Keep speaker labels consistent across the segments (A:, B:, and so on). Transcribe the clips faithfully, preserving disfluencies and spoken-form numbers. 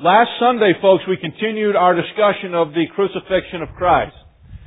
A: Last Sunday, folks, we continued our discussion of the crucifixion of Christ.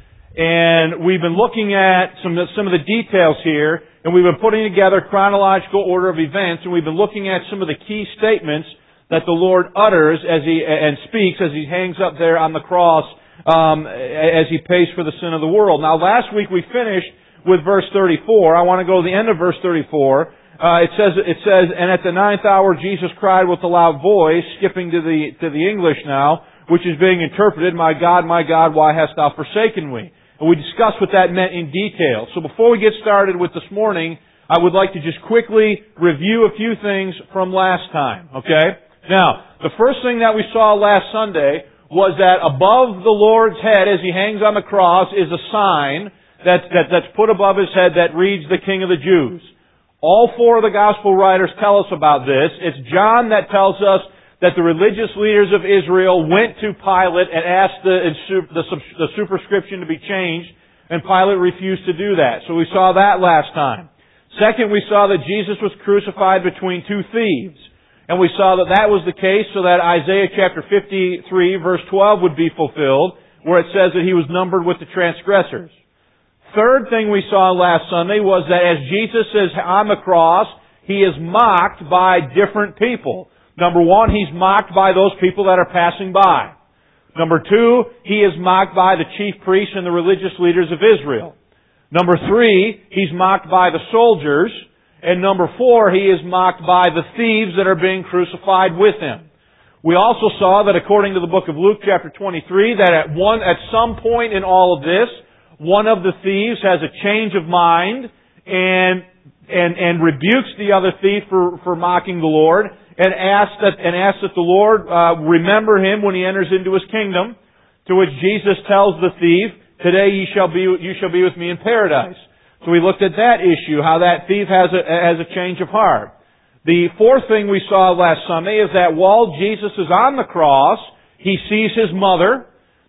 A: And we've been looking at some, some of the details here, and we've been putting together chronological order of events, and we've been looking at some of the key statements that the Lord utters as He, and speaks as He hangs up there on the cross, um, as He pays for the sin of the world. Now, last week we finished with verse thirty-four. I want to go to the end of verse thirty-four. Uh, it says, it says, and at the ninth hour Jesus cried with a loud voice, skipping to the, to the English now, which is being interpreted, My God, my God, why hast thou forsaken me? And we discussed what that meant in detail. So before we get started with this morning, I would like to just quickly review a few things from last time, okay? Now, the first thing that we saw last Sunday was that above the Lord's head as He hangs on the cross is a sign that, that, that's put above His head that reads, the King of the Jews. All four of the Gospel writers tell us about this. It's John that tells us that the religious leaders of Israel went to Pilate and asked the, the, the superscription to be changed, and Pilate refused to do that. So we saw that last time. Second, we saw that Jesus was crucified between two thieves. And we saw that that was the case so that Isaiah chapter fifty-three verse twelve would be fulfilled, where it says that He was numbered with the transgressors. Third thing we saw last Sunday was that as Jesus is on the cross, He is mocked by different people. Number one, He's mocked by those people that are passing by. Number two, He is mocked by the chief priests and the religious leaders of Israel. Number three, He's mocked by the soldiers. And number four, He is mocked by the thieves that are being crucified with Him. We also saw that according to the book of Luke chapter twenty-three, that at one, at some point in all of this, one of the thieves has a change of mind and and and rebukes the other thief for, for mocking the Lord and asks that and asks that the Lord uh, remember him when He enters into His kingdom. To which Jesus tells the thief, "Today you shall be you shall be with me in paradise." So we looked at that issue, how that thief has a has a change of heart. The fourth thing we saw last Sunday is that while Jesus is on the cross, He sees His mother.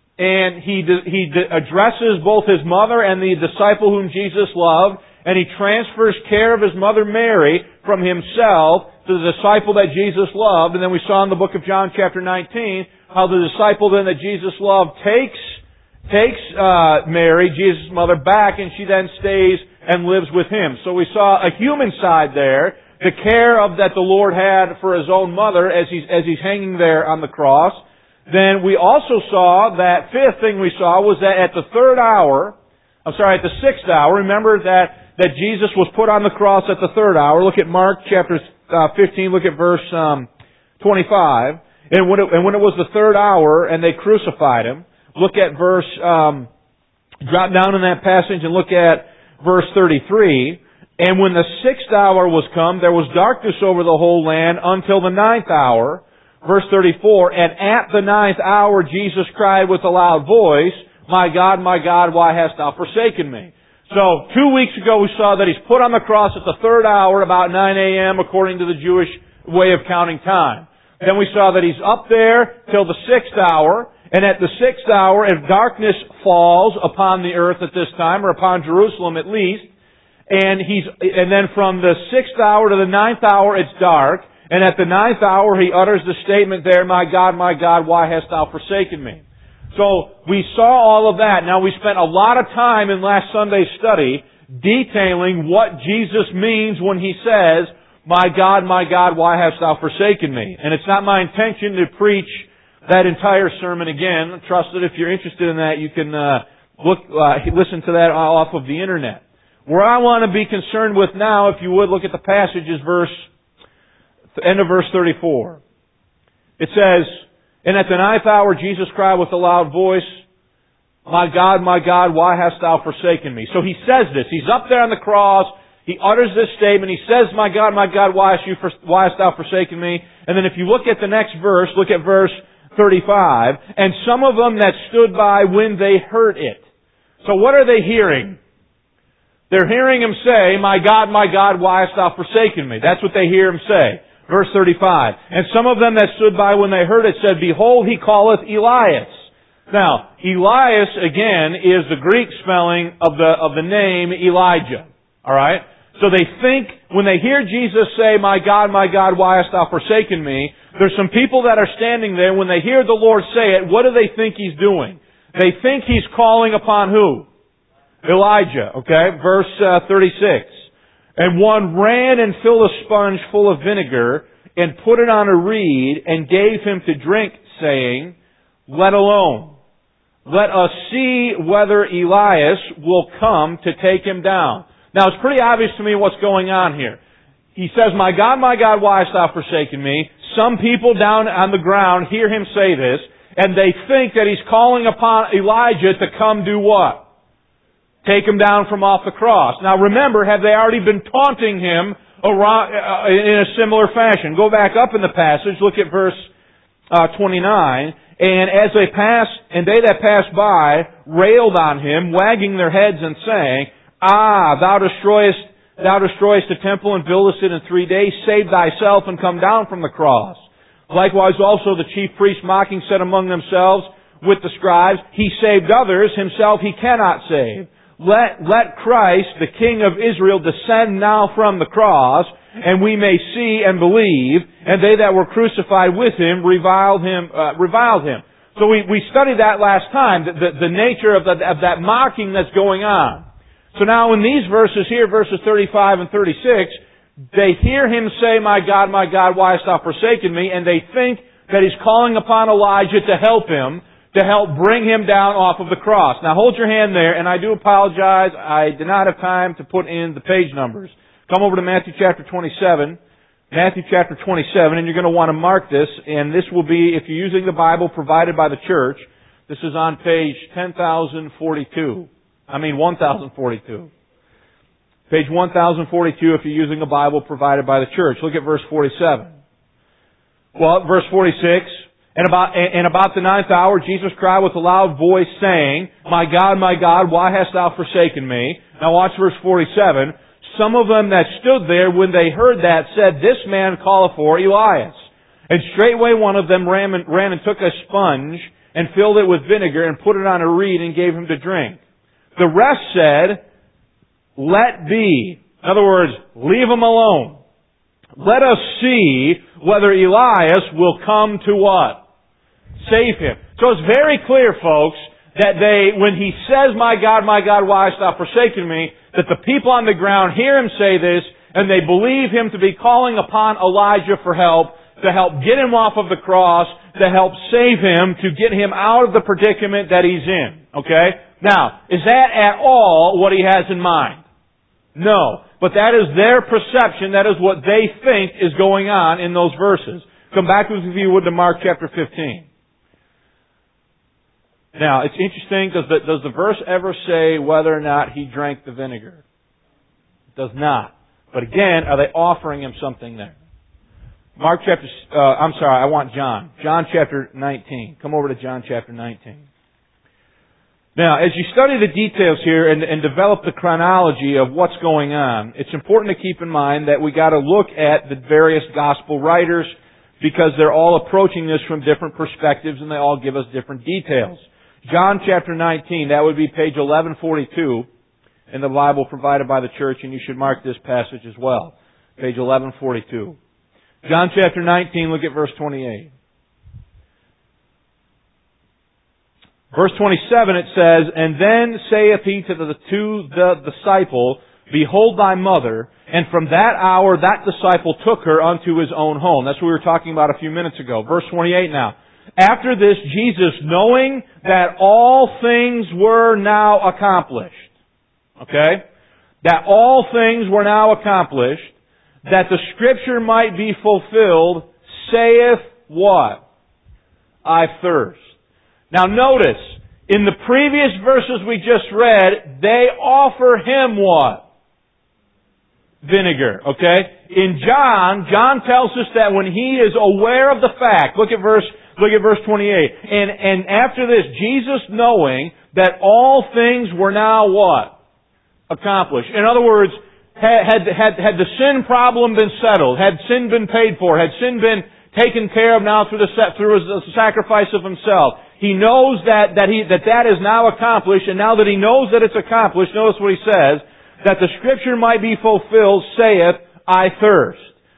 A: And he he addresses both His mother and the disciple whom Jesus loved, and He transfers care of His mother Mary from Himself to the disciple that Jesus loved. And then we saw in the book of John chapter nineteen how the disciple then that Jesus loved takes takes uh, Mary, Jesus' mother, back, and she then stays and lives with Him. So we saw a human side there, the care of that the Lord had for His own mother as He's as He's hanging there on the cross. Then we also saw that fifth thing we saw was that at the third hour, I'm sorry, at the sixth hour, remember that, that Jesus was put on the cross at the third hour. Look at Mark chapter uh, fifteen, look at verse um, twenty-five. And when, it, and when it was the third hour and they crucified Him, look at verse, um, drop down in that passage and look at verse thirty-three. And when the sixth hour was come, there was darkness over the whole land until the ninth hour. Verse thirty-four, and at the ninth hour Jesus cried with a loud voice, My God, my God, why hast thou forsaken me? So, two weeks ago we saw that He's put on the cross at the third hour, about nine a.m., according to the Jewish way of counting time. Then we saw that He's up there till the sixth hour, and at the sixth hour, if darkness falls upon the earth at this time, or upon Jerusalem at least, and He's, and then from the sixth hour to the ninth hour it's dark, and at the ninth hour, He utters the statement there, My God, my God, why hast thou forsaken me? So, we saw all of that. Now, we spent a lot of time in last Sunday's study detailing what Jesus means when He says, My God, my God, why hast thou forsaken me? And it's not my intention to preach that entire sermon again. Trust that if you're interested in that, you can uh, look, uh, listen to that off of the internet. Where I want to be concerned with now, if you would look at the passage, is verse end of verse thirty-four. It says, And at the ninth hour Jesus cried with a loud voice, My God, my God, why hast thou forsaken me? So He says this. He's up there on the cross. He utters this statement. He says, My God, my God, why hast, you for, why hast thou forsaken me? And then if you look at the next verse, look at verse thirty-five. And some of them that stood by when they heard it. So what are they hearing? They're hearing Him say, My God, my God, why hast thou forsaken me? That's what they hear Him say. Verse thirty-five. And some of them that stood by when they heard it said, Behold, he calleth Elias. Now, Elias, again, is the Greek spelling of the, of the name Elijah. Alright? So they think, when they hear Jesus say, My God, my God, why hast thou forsaken me? There's some people that are standing there, when they hear the Lord say it, what do they think He's doing? They think He's calling upon who? Elijah, okay? Verse uh, thirty-six. And one ran and filled a sponge full of vinegar and put it on a reed and gave him to drink, saying, let alone. Let us see whether Elias will come to take him down. Now, it's pretty obvious to me what's going on here. He says, my God, my God, why hast thou forsaken me? Some people down on the ground hear him say this, and they think that he's calling upon Elijah to come do what? Take him down from off the cross. Now remember, have they already been taunting him around, uh, in a similar fashion? Go back up in the passage, look at verse uh, twenty-nine. And as they passed, and they that passed by railed on him, wagging their heads and saying, Ah, thou destroyest, thou destroyest the temple and buildest it in three days. Save thyself and come down from the cross. Likewise also the chief priests mocking said among themselves with the scribes, He saved others, himself he cannot save. Let, let Christ, the King of Israel, descend now from the cross, and we may see and believe. And they that were crucified with him reviled him. Uh, reviled him. So we, we studied that last time, the, the, the nature of, the, of that mocking that's going on. So now in these verses here, verses thirty-five and thirty-six, they hear him say, my God, my God, why hast thou forsaken me? And they think that he's calling upon Elijah to help him, to help bring him down off of the cross. Now hold your hand there, and I do apologize, I did not have time to put in the page numbers. Come over to Matthew chapter twenty-seven. Matthew chapter twenty-seven, and you're going to want to mark this, and this will be, if you're using the Bible provided by the church, this is on page ten thousand forty-two. I mean one thousand forty-two. Page one thousand forty-two if you're using a Bible provided by the church. Look at verse forty-seven. Well, verse forty-six. And about, and about the ninth hour, Jesus cried with a loud voice, saying, My God, my God, why hast thou forsaken me? Now watch verse forty-seven. Some of them that stood there, when they heard that, said, This man calleth for Elias. And straightway one of them ran and, ran and took a sponge, and filled it with vinegar, and put it on a reed, and gave him to drink. The rest said, Let be. In other words, leave him alone. Let us see whether Elias will come to what? Save him. So it's very clear, folks, that they, when he says, My God, my God, why hast thou forsaken me? That the people on the ground hear him say this, and they believe him to be calling upon Elijah for help, to help get him off of the cross, to help save him, to get him out of the predicament that he's in. Okay? Now, is that at all what he has in mind? No. But that is their perception. That is what they think is going on in those verses. Come back with me, if you would, to Mark chapter fifteen. Now, it's interesting, does the, does the verse ever say whether or not he drank the vinegar? It does not. But again, are they offering him something there? Mark chapter, uh, I'm sorry, I want John. John chapter nineteen. Come over to John chapter nineteen. Now, as you study the details here and, and develop the chronology of what's going on, it's important to keep in mind that we got to look at the various gospel writers, because they're all approaching this from different perspectives and they all give us different details. John chapter nineteen, that would be page eleven forty-two in the Bible provided by the church, and you should mark this passage as well. Page eleven forty-two. John chapter nineteen, look at verse twenty-eight. Verse twenty-seven it says, And then saith he to the, to the disciple, Behold thy mother. And from that hour that disciple took her unto his own home. That's what we were talking about a few minutes ago. Verse twenty-eight now. After this, Jesus, knowing that all things were now accomplished, okay? That all things were now accomplished, that the Scripture might be fulfilled, saith what? I thirst. Now notice, in the previous verses we just read, they offer him what? Vinegar, okay? In John, John tells us that when he is aware of the fact, look at verse, look at verse twenty-eight, and, and after this, Jesus knowing that all things were now what? Accomplished. In other words, had, had, had the sin problem been settled, had sin been paid for, had sin been taken care of now through the, through the sacrifice of himself, he knows that, that, he, that that is now accomplished, and now that he knows that it's accomplished, notice what he says, that the Scripture might be fulfilled, saith, I thirst.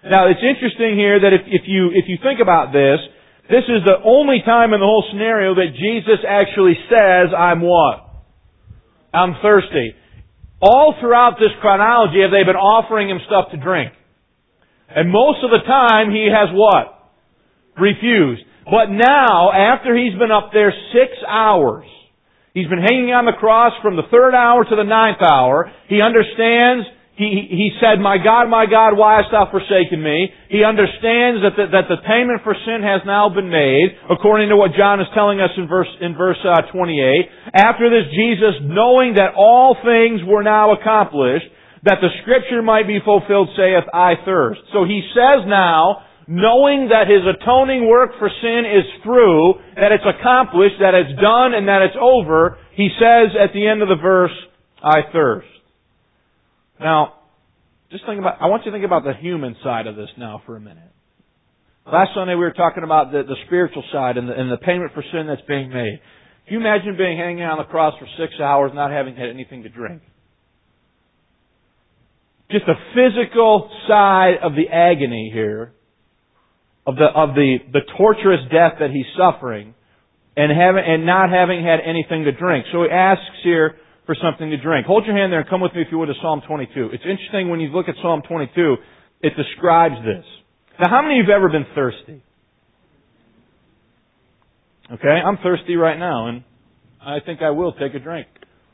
A: Now, it's interesting here that if, if you, if you think about this, this is the only time in the whole scenario that Jesus actually says, I'm what? I'm thirsty. All throughout this chronology have they been offering Him stuff to drink. And most of the time He has what? Refused. But now, after He's been up there six hours, He's been hanging on the cross from the third hour to the ninth hour, He understands. He, he said, My God, my God, why hast thou forsaken me? He understands that the, that the payment for sin has now been made, according to what John is telling us in verse, in verse uh, twenty-eight. After this, Jesus, knowing that all things were now accomplished, that the Scripture might be fulfilled, saith, I thirst. So He says now, knowing that His atoning work for sin is through, that it's accomplished, that it's done, and that it's over, He says at the end of the verse, I thirst. Now, just think about, I want you to think about the human side of this now for a minute. Last Sunday we were talking about the, the spiritual side and the, and the payment for sin that's being made. Can you imagine being hanging on the cross for six hours not having had anything to drink? Just the physical side of the agony here, of the, of the, the torturous death that He's suffering, and having, and not having had anything to drink. So He asks here for something to drink. Hold your hand there and come with me, if you would, to Psalm twenty-two. It's interesting when you look at Psalm twenty-two, it describes this. Now, how many of you have ever been thirsty? Okay, I'm thirsty right now, and I think I will take a drink.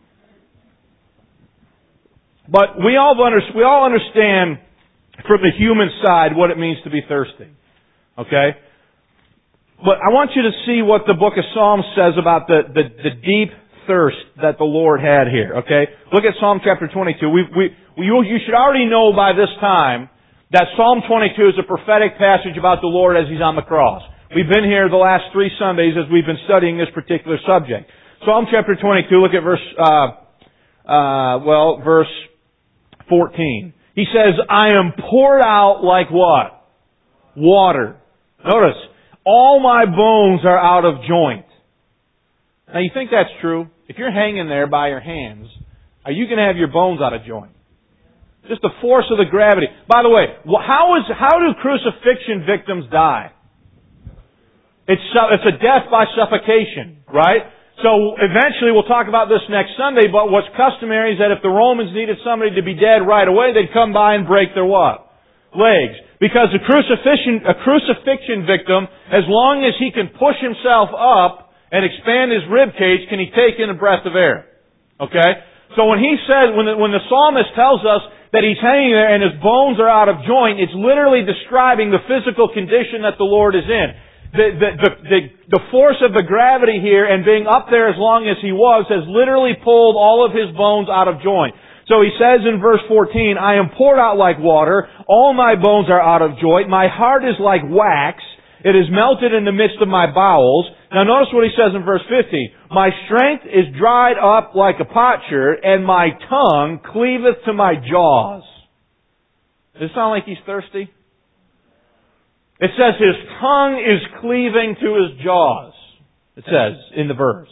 A: But we all, under, we all understand from the human side what it means to be thirsty. Okay? But I want you to see what the book of Psalms says about the, the, the deep thirst that the Lord had here, okay? Look at Psalm chapter twenty-two. We, we, you, you should already know by this time that Psalm twenty-two is a prophetic passage about the Lord as He's on the cross. We've been here the last three Sundays as we've been studying this particular subject. Psalm chapter twenty-two, look at verse, uh, uh, well, verse fourteen. He says, I am poured out like what? Water. Notice, all my bones are out of joint. Now you think that's true? If you're hanging there by your hands, are you going to have your bones out of joint? Just the force of the gravity. By the way, how is how do crucifixion victims die? It's it's a death by suffocation, right? So eventually, we'll talk about this next Sunday, but what's customary is that if the Romans needed somebody to be dead right away, they'd come by and break their what? Legs. Because a crucifixion, a crucifixion victim, as long as he can push himself up and expand his rib cage, can he take in a breath of air? Okay? So when he says, when the, when the psalmist tells us that he's hanging there and his bones are out of joint, it's literally describing the physical condition that the Lord is in. The, the, the, the, the force of the gravity here and being up there as long as he was has literally pulled all of his bones out of joint. So he says in verse fourteen, I am poured out like water, all my bones are out of joint, my heart is like wax, it is melted in the midst of my bowels. Now notice what he says in verse fifteen. My strength is dried up like a potsherd, and my tongue cleaveth to my jaws. Does it sound like he's thirsty? It says his tongue is cleaving to his jaws. It says in the verse.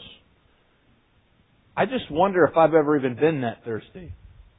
A: I just wonder if I've ever even been that thirsty.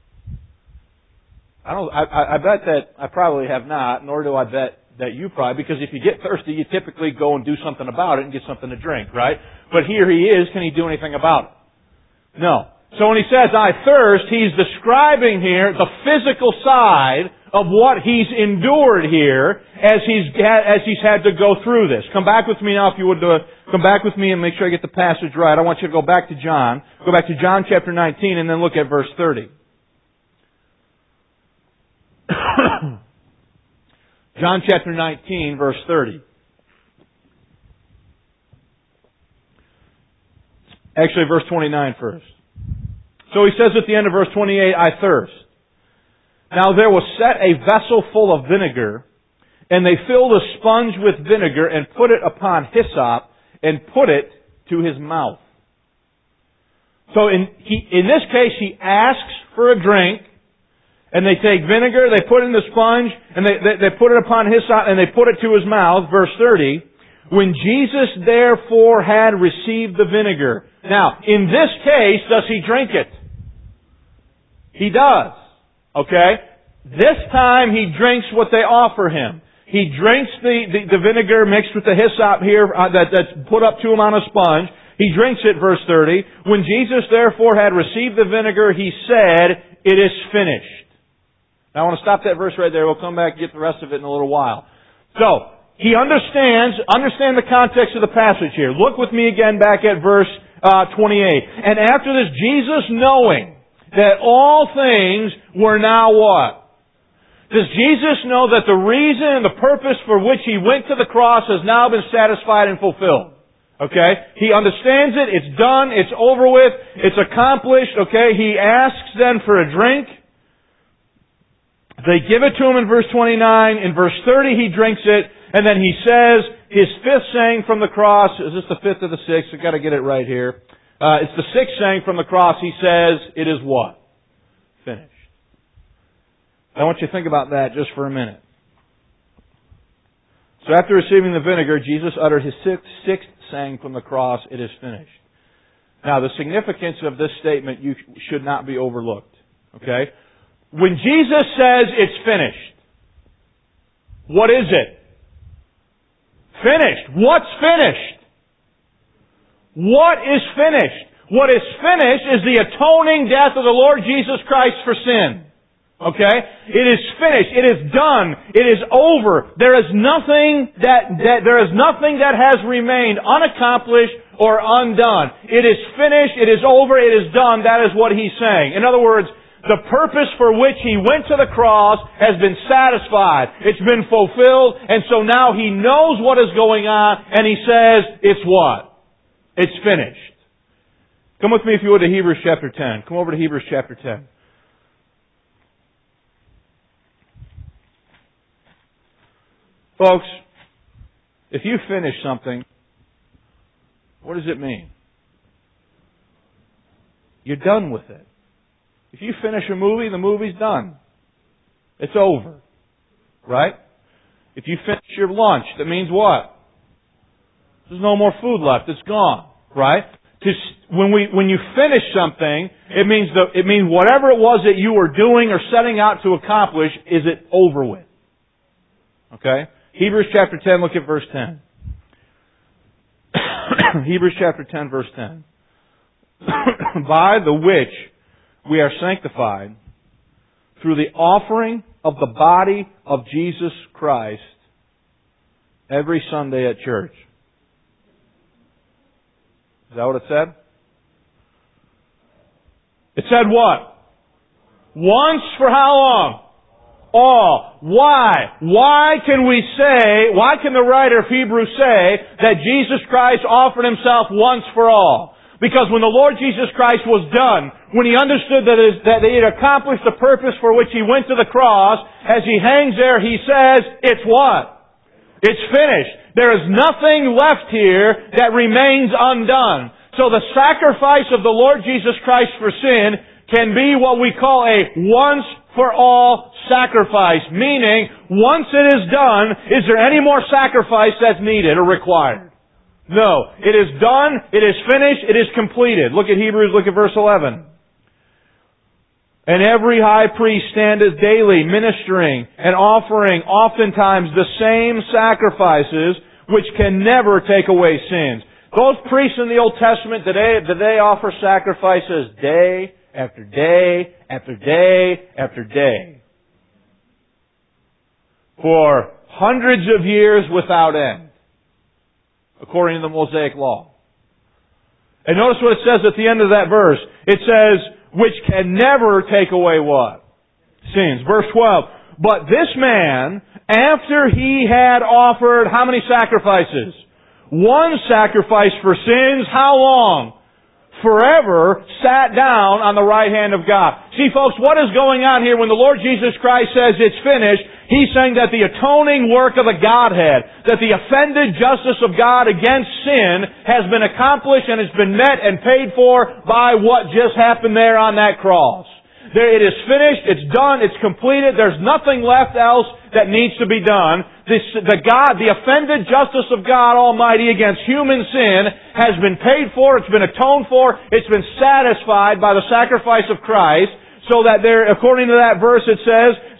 A: I don't. I, I bet that I probably have not, nor do I bet that you probably, because if you get thirsty, you typically go and do something about it and get something to drink, right? But here he is, can he do anything about it? No. So when he says, I thirst, he's describing here the physical side of what he's endured here as he's, as he's had to go through this. Come back with me now, if you would, uh, come back with me and make sure I get the passage right. I want you to go back to John. Go back to John chapter nineteen and then look at verse thirty. John chapter nineteen, verse thirty. Actually, verse twenty-nine first. So he says at the end of verse twenty-eight, I thirst. Now there was set a vessel full of vinegar, and they filled a sponge with vinegar and put it upon hyssop and put it to his mouth. So in, he, in this case, he asks for a drink, and they take vinegar, they put it in the sponge, and they, they, they put it upon hyssop, and they put it to his mouth. Verse thirty. When Jesus therefore had received the vinegar. Now, in this case, does he drink it? He does. Okay? This time he drinks what they offer him. He drinks the, the, the vinegar mixed with the hyssop here uh, that, that's put up to him on a sponge. He drinks it, verse thirty. When Jesus therefore had received the vinegar, he said, "It is finished." Now I want to stop that verse right there. We'll come back and get the rest of it in a little while. So, he understands, understand the context of the passage here. Look with me again back at verse uh, twenty-eight. And after this, Jesus, knowing that all things were now what? Does Jesus know that the reason and the purpose for which He went to the cross has now been satisfied and fulfilled? Okay? He understands it. It's done. It's over with. It's accomplished. Okay? He asks then for a drink. They give it to him in verse twenty-nine. In verse thirty, he drinks it. And then he says his fifth saying from the cross. Is this the fifth or the sixth? I've got to get it right here. Uh, it's the sixth saying from the cross. He says, "It is what? Finished." I want you to think about that just for a minute. So after receiving the vinegar, Jesus uttered His sixth, sixth saying from the cross, "It is finished." Now, the significance of this statement you should not be overlooked. Okay? When Jesus says it's finished, what is it? Finished. What's finished? What is finished? What is finished is the atoning death of the Lord Jesus Christ for sin. Okay? It is finished. It is done. It is over. There is nothing that, that there is nothing that has remained unaccomplished or undone. It is finished. It is over. It is done. That is what He's saying. In other words, the purpose for which He went to the cross has been satisfied. It's been fulfilled. And so now He knows what is going on and He says, it's what? It's finished. Come with me if you would to Hebrews chapter ten. Come over to Hebrews chapter ten. Folks, if you finish something, what does it mean? You're done with it. If you finish a movie, the movie's done. It's over. Right? If you finish your lunch, that means what? There's no more food left. It's gone. Right? When we, when you finish something, it means the, it means whatever it was that you were doing or setting out to accomplish, is it over with? Okay? Hebrews chapter ten, look at verse ten. Hebrews chapter ten, verse ten. By the which we are sanctified through the offering of the body of Jesus Christ every Sunday at church. Is that what it said? It said what? Once for how long? All. Why? Why can we say, why can the writer of Hebrews say that Jesus Christ offered Himself once for all? Because when the Lord Jesus Christ was done, when He understood that, is, that He had accomplished the purpose for which He went to the cross, as He hangs there, He says, it's what? It's finished. There is nothing left here that remains undone. So the sacrifice of the Lord Jesus Christ for sin can be what we call a once for all sacrifice. Meaning, once it is done, is there any more sacrifice that's needed or required? No. It is done, it is finished, it is completed. Look at Hebrews, look at verse eleven. And every high priest standeth daily ministering and offering oftentimes the same sacrifices which can never take away sins. Those priests in the Old Testament, did they, did they offer sacrifices day after day after day after day for hundreds of years without end, according to the Mosaic Law? And notice what it says at the end of that verse. It says, which can never take away what? Sins. Verse twelve. But this man, after he had offered how many sacrifices? One sacrifice for sins. How long? Forever sat down on the right hand of God. See, folks, what is going on here when the Lord Jesus Christ says it's finished? He's saying that the atoning work of the Godhead, that the offended justice of God against sin has been accomplished and has been met and paid for by what just happened there on that cross. There, it is finished, it's done, it's completed, there's nothing left else that needs to be done. This, the God, the offended justice of God Almighty against human sin has been paid for, it's been atoned for, it's been satisfied by the sacrifice of Christ, so that there, according to that verse it says,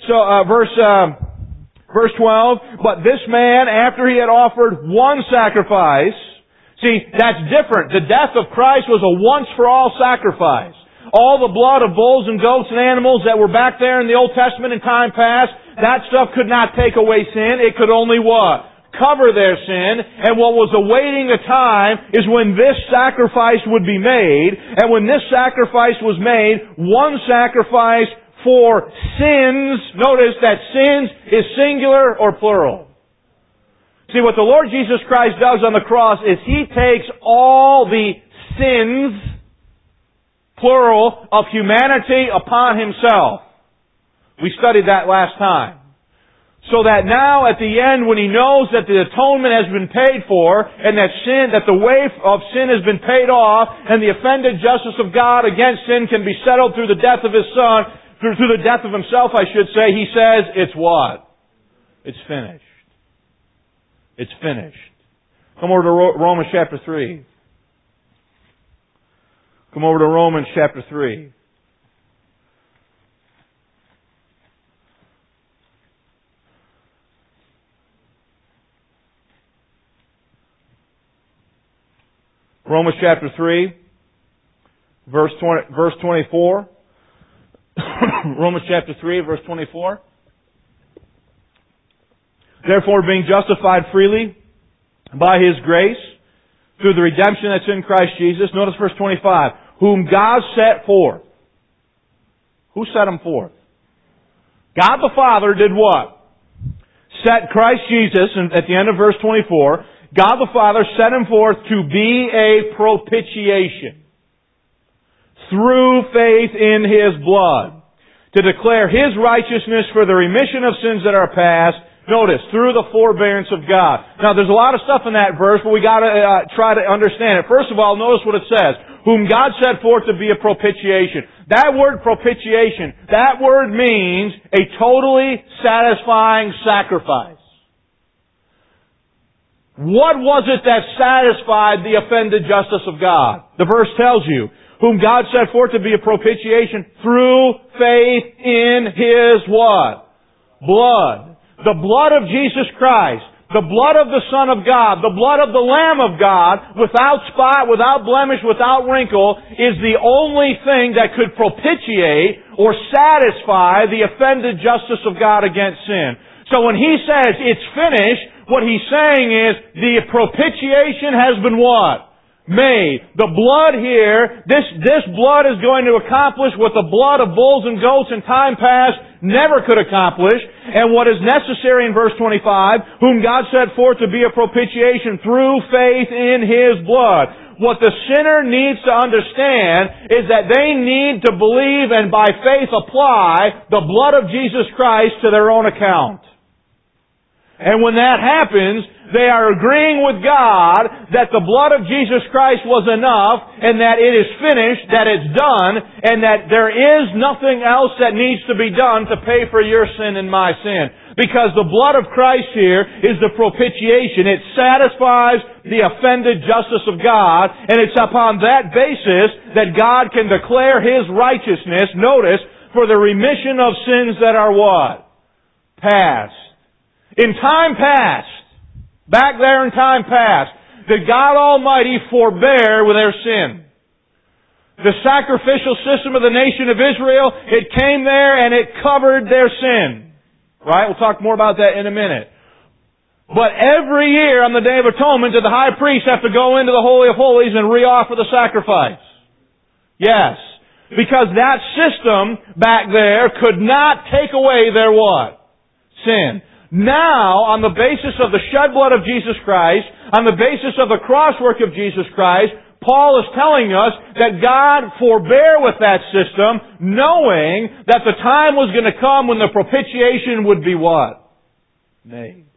A: So, uh, verse, uh, verse twelve, but this man, after he had offered one sacrifice, see, that's different. The death of Christ was a once-for-all sacrifice. All the blood of bulls and goats and animals that were back there in the Old Testament in time past, that stuff could not take away sin. It could only what? Cover their sin. And what was awaiting the time is when this sacrifice would be made. And when this sacrifice was made, one sacrifice for sins. Notice that sins is singular or plural. See, what the Lord Jesus Christ does on the cross is He takes all the sins, plural, of humanity upon Himself. We studied that last time. So that now at the end, when He knows that the atonement has been paid for, and that sin, that the weight of sin has been paid off, and the offended justice of God against sin can be settled through the death of His Son, through, through the death of Himself, I should say, He says, it's what? It's finished. It's finished. Come over to Romans chapter three. Come over to Romans chapter three. Romans chapter three, verse twenty, verse twenty-four. Romans chapter three, verse twenty-four. Therefore, being justified freely by His grace, through the redemption that's in Christ Jesus. Notice verse twenty-five. Whom God set forth. Who set Him forth? God the Father did what? Set Christ Jesus, and at the end of verse twenty-four, God the Father set Him forth to be a propitiation through faith in His blood, to declare His righteousness for the remission of sins that are past. Notice, through the forbearance of God. Now, there's a lot of stuff in that verse, but we got to uh, try to understand it. First of all, notice what it says. Whom God set forth to be a propitiation. That word propitiation, that word means a totally satisfying sacrifice. What was it that satisfied the offended justice of God? The verse tells you. Whom God set forth to be a propitiation through faith in His what? Blood. The blood of Jesus Christ, the blood of the Son of God, the blood of the Lamb of God, without spot, without blemish, without wrinkle, is the only thing that could propitiate or satisfy the offended justice of God against sin. So when He says it's finished, what He's saying is the propitiation has been what? Made. The blood here, this, this blood is going to accomplish what the blood of bulls and goats in time past never could accomplish. And what is necessary in verse twenty-five, whom God set forth to be a propitiation through faith in His blood. What the sinner needs to understand is that they need to believe and by faith apply the blood of Jesus Christ to their own account. And when that happens, they are agreeing with God that the blood of Jesus Christ was enough and that it is finished, that it's done, and that there is nothing else that needs to be done to pay for your sin and my sin. Because the blood of Christ here is the propitiation. It satisfies the offended justice of God, and it's upon that basis that God can declare His righteousness, notice, for the remission of sins that are what? Past. In time past, back there in time past, did God Almighty forbear with their sin? The sacrificial system of the nation of Israel, it came there and it covered their sin. Right? We'll talk more about that in a minute. But every year on the Day of Atonement, did the high priest have to go into the Holy of Holies and re-offer the sacrifice? Yes. Because that system back there could not take away their what? Sin. Now, on the basis of the shed blood of Jesus Christ, on the basis of the cross work of Jesus Christ, Paul is telling us that God forbear with that system, knowing that the time was going to come when the propitiation would be what? Made.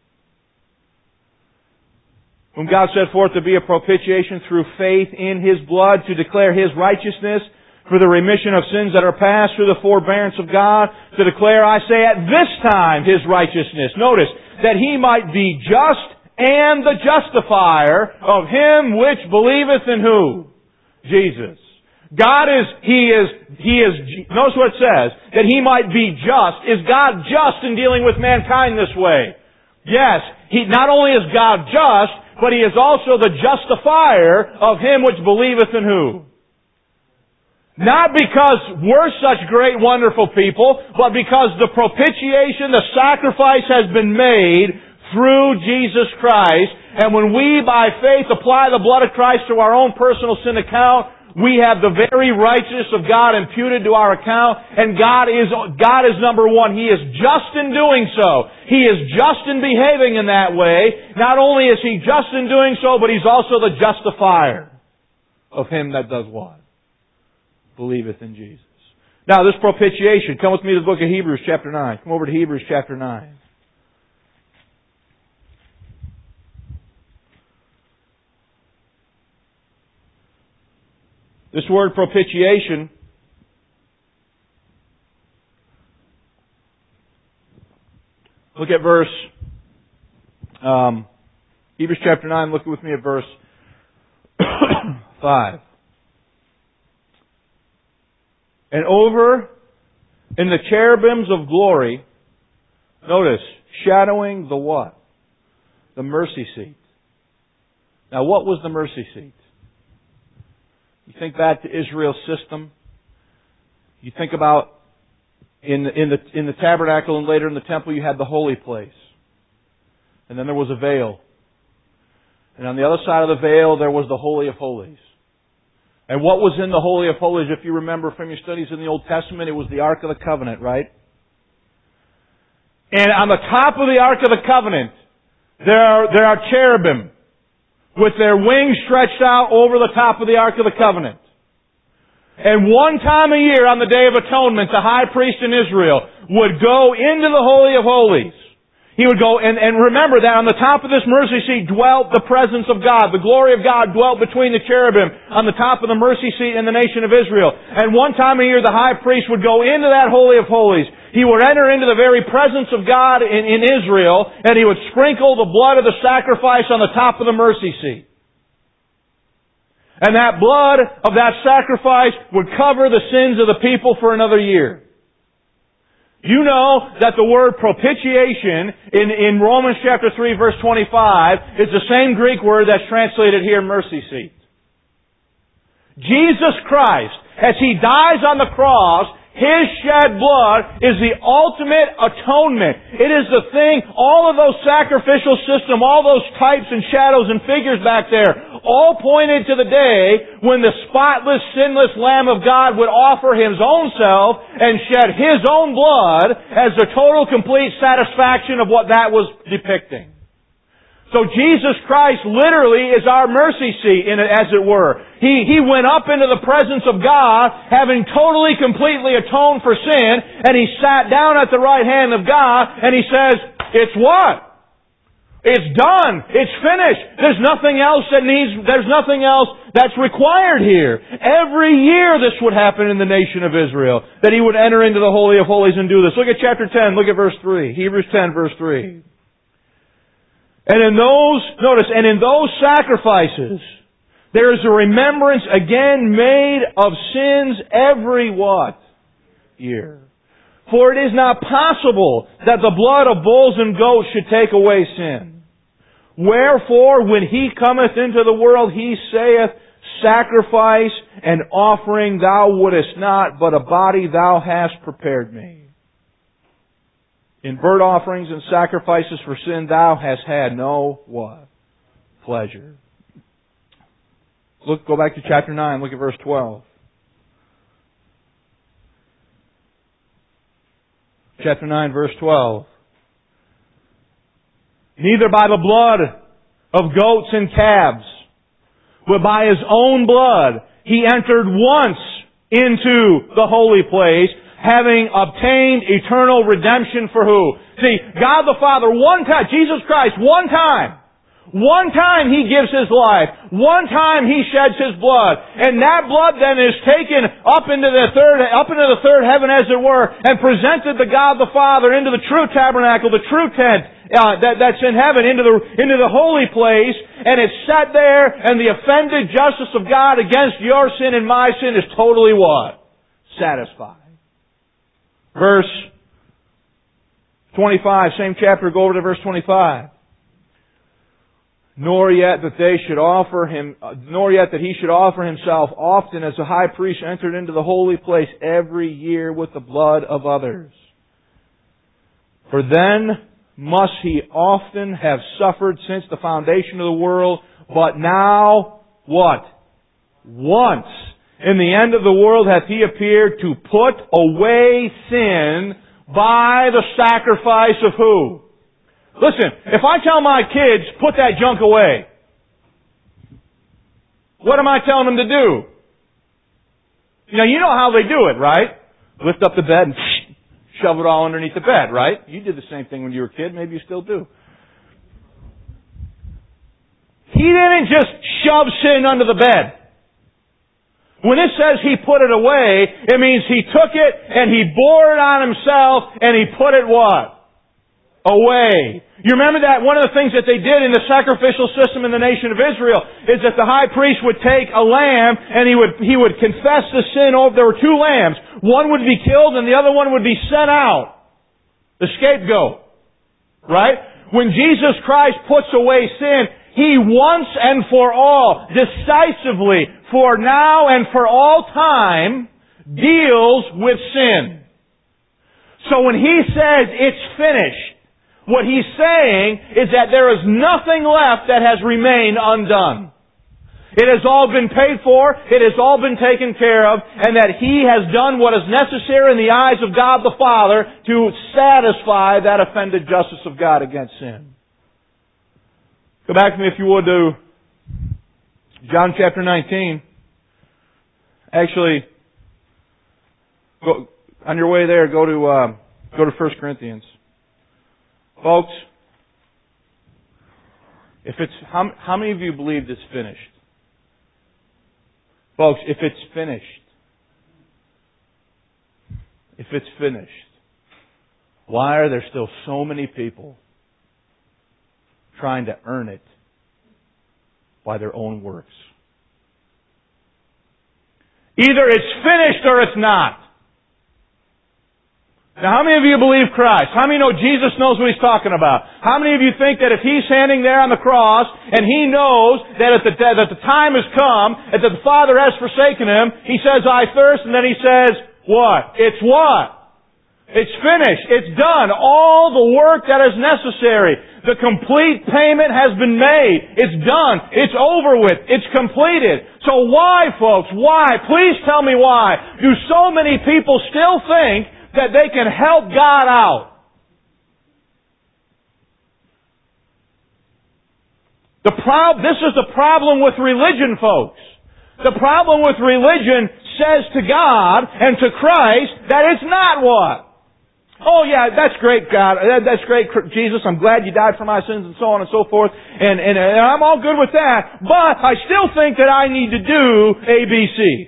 A: Whom God set forth to be a propitiation through faith in His blood to declare His righteousness for the remission of sins that are past through the forbearance of God, to declare, I say, at this time His righteousness. Notice, that He might be just and the justifier of him which believeth in who? Jesus. God is, He is, He is, notice what it says, that He might be just. Is God just in dealing with mankind this way? Yes, He, not only is God just, but He is also the justifier of him which believeth in who? Not because we're such great, wonderful people, but because the propitiation, the sacrifice has been made through Jesus Christ. And when we, by faith, apply the blood of Christ to our own personal sin account, we have the very righteousness of God imputed to our account. And God is, God is number one. He is just in doing so. He is just in behaving in that way. Not only is He just in doing so, but He's also the justifier of him that does what? Believeth in Jesus. Now, this propitiation, come with me to the book of Hebrews chapter nine. Come over to Hebrews chapter nine. This word propitiation look at verse um, Hebrews chapter nine, look with me at verse five. And over in the cherubims of glory, notice, shadowing the what? The mercy seat. Now, what was the mercy seat? You think back to Israel's system. You think about in the, in the in the tabernacle and later in the temple, you had the holy place, and then there was a veil, and on the other side of the veil there was the Holy of Holies. And what was in the Holy of Holies, if you remember from your studies in the Old Testament, it was the Ark of the Covenant, right? And on the top of the Ark of the Covenant, there are, there are cherubim with their wings stretched out over the top of the Ark of the Covenant. And one time a year on the Day of Atonement, the high priest in Israel would go into the Holy of Holies. He would go, and, and remember that on the top of this mercy seat dwelt the presence of God. The glory of God dwelt between the cherubim on the top of the mercy seat in the nation of Israel. And one time a year the high priest would go into that Holy of Holies. He would enter into the very presence of God in, in Israel, and he would sprinkle the blood of the sacrifice on the top of the mercy seat. And that blood of that sacrifice would cover the sins of the people for another year. You know that the word propitiation in, in Romans chapter three verse twenty-five is the same Greek word that's translated here mercy seat. Jesus Christ, as He dies on the cross, His shed blood is the ultimate atonement. It is the thing, all of those sacrificial system, all those types and shadows and figures back there, all pointed to the day when the spotless, sinless Lamb of God would offer His own self and shed His own blood as the total, complete satisfaction of what that was depicting. So Jesus Christ literally is our mercy seat, in it, as it were. He, He went up into the presence of God, having totally, completely atoned for sin, and He sat down at the right hand of God, and He says, it's what? It's done. It's finished. There's nothing else that needs, there's nothing else that's required here. Every year this would happen in the nation of Israel, that He would enter into the Holy of Holies and do this. Look at chapter ten, look at verse three. Hebrews ten, verse three. And in those, notice, and in those sacrifices, there is a remembrance again made of sins every what? Year. For it is not possible that the blood of bulls and goats should take away sin. Wherefore, when He cometh into the world, He saith, sacrifice and offering thou wouldest not, but a body thou hast prepared me. In burnt offerings and sacrifices for sin thou hast had no what? Pleasure. Look, go back to chapter nine, look at verse twelve. Chapter nine, verse twelve. Neither by the blood of goats and calves, but by His own blood He entered once into the holy place, having obtained eternal redemption for who? See, God the Father, one time, Jesus Christ, one time, one time He gives His life, one time He sheds His blood, and that blood then is taken up into the third, up into the third heaven, as it were, and presented to God the Father into the true tabernacle, the true tent, uh, that, that's in heaven into the, into the holy place, and it's set there, and the offended justice of God against your sin and my sin is totally what? Satisfied. Verse twenty-five, same chapter, go over to verse twenty-five. Nor yet that they should offer him, nor yet that he should offer himself often as the high priest entered into the holy place every year with the blood of others. For then must he often have suffered since the foundation of the world, but now, what? Once, in the end of the world hath he appeared to put away sin by the sacrifice of who? Listen, if I tell my kids, put that junk away, what am I telling them to do? Now, you know how they do it, right? Lift up the bed and shove it all underneath the bed, right? You did the same thing when you were a kid. Maybe you still do. He didn't just shove sin under the bed. When it says he put it away, it means he took it and he bore it on himself and he put it what? Away. You remember that one of the things that they did in the sacrificial system in the nation of Israel is that the high priest would take a lamb and he would he would confess the sin over. There were two lambs. One would be killed and the other one would be sent out. The scapegoat. Right? When Jesus Christ puts away sin, He once and for all, decisively, for now and for all time, deals with sin. So when He says it's finished, what He's saying is that there is nothing left that has remained undone. It has all been paid for, it has all been taken care of, and that He has done what is necessary in the eyes of God the Father to satisfy that offended justice of God against sin. Go back with me, if you would, to John chapter nineteen. Actually, go, on your way there, go to uh, go to First Corinthians. Folks, if it's how, how many of you believe it's finished? Folks, if it's finished, if it's finished, why are there still so many people trying to earn it by their own works? Either it's finished or it's not. Now, how many of you believe Christ? How many know Jesus knows what He's talking about? How many of you think that if He's standing there on the cross and He knows that at the, that the time has come, and that the Father has forsaken Him, He says, I thirst, and then He says, what? It's what? It's finished. It's done. All the work that is necessary. The complete payment has been made. It's done. It's over with. It's completed. So why, folks? Why? Please tell me why. Do so many people still think that they can help God out? The prob- this is the problem with religion, folks. The problem with religion says to God and to Christ that it's not what? Oh yeah, that's great, God. That's great, Jesus. I'm glad you died for my sins and so on and so forth. And, and, and I'm all good with that. But I still think that I need to do A, B, C.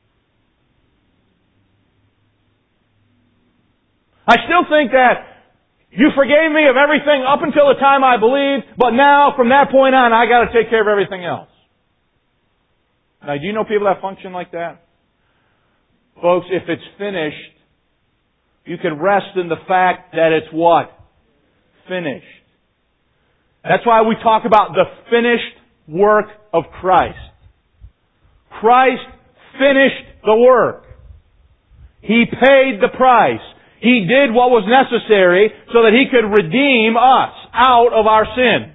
A: I still think that you forgave me of everything up until the time I believed, but now from that point on I got to take care of everything else. Now, do you know people that function like that? Folks, if it's finished, you can rest in the fact that it's what? Finished. That's why we talk about the finished work of Christ. Christ finished the work. He paid the price. He did what was necessary so that He could redeem us out of our sin.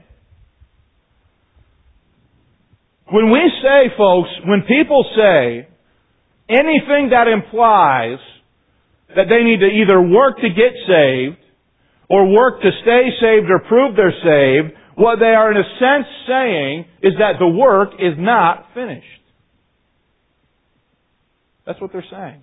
A: When we say, folks, when people say anything that implies that they need to either work to get saved or work to stay saved or prove they're saved, what they are in a sense saying is that the work is not finished. That's what they're saying.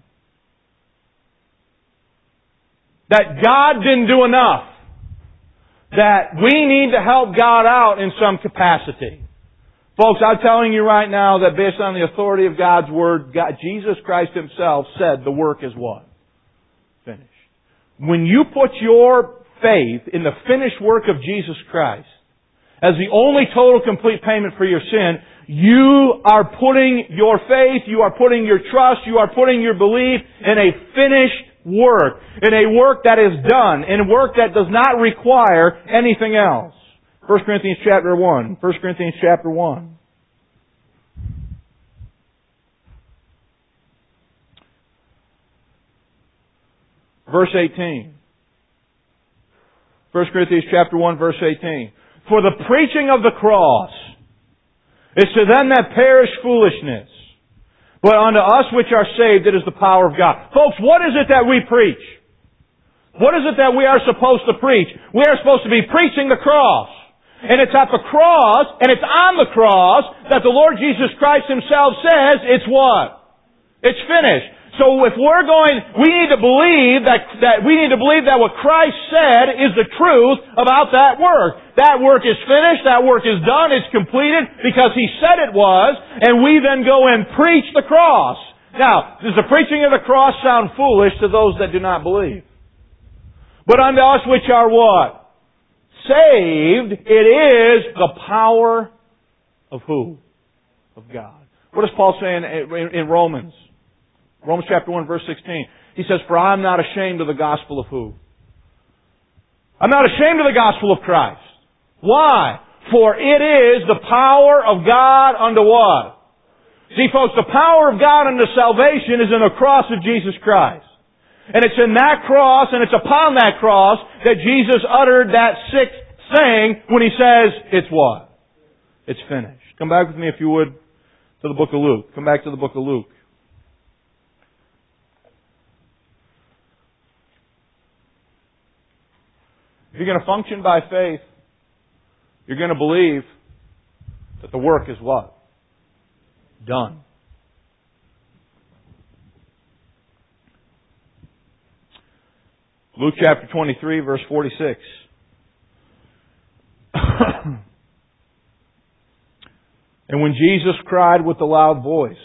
A: That God didn't do enough. That we need to help God out in some capacity. Folks, I'm telling you right now that based on the authority of God's Word, God, Jesus Christ Himself said the work is what? Finished. When you put your faith in the finished work of Jesus Christ as the only total complete payment for your sin, you are putting your faith, you are putting your trust, you are putting your belief in a finished work, in a work that is done, in a work that does not require anything else. First Corinthians chapter one. First Corinthians chapter one. Verse eighteen. First Corinthians chapter one, verse eighteen. For the preaching of the cross is to them that perish foolishness, but unto us which are saved it is the power of God. Folks, what is it that we preach? What is it that we are supposed to preach? We are supposed to be preaching the cross. And it's at the cross, and it's on the cross, that the Lord Jesus Christ Himself says, it's what? It's finished. So if we're going, we need to believe that, that, we need to believe that what Christ said is the truth about that work. That work is finished, that work is done, it's completed, because He said it was, and we then go and preach the cross. Now, does the preaching of the cross sound foolish to those that do not believe? But unto us which are what? Saved, it is the power of who? Of God. What does Paul say in, in, in Romans? Romans chapter one, verse sixteen. He says, for I am not ashamed of the gospel of who? I'm not ashamed of the gospel of Christ. Why? For it is the power of God unto what? See, folks, the power of God unto salvation is in the cross of Jesus Christ. And it's in that cross, and it's upon that cross, that Jesus uttered that sixth saying when He says, it's what? It's finished. Come back with me, if you would, to the book of Luke. Come back to the book of Luke. If you're going to function by faith, you're going to believe that the work is what? Done. Luke chapter twenty-three, verse forty-six. And when Jesus cried with a loud voice,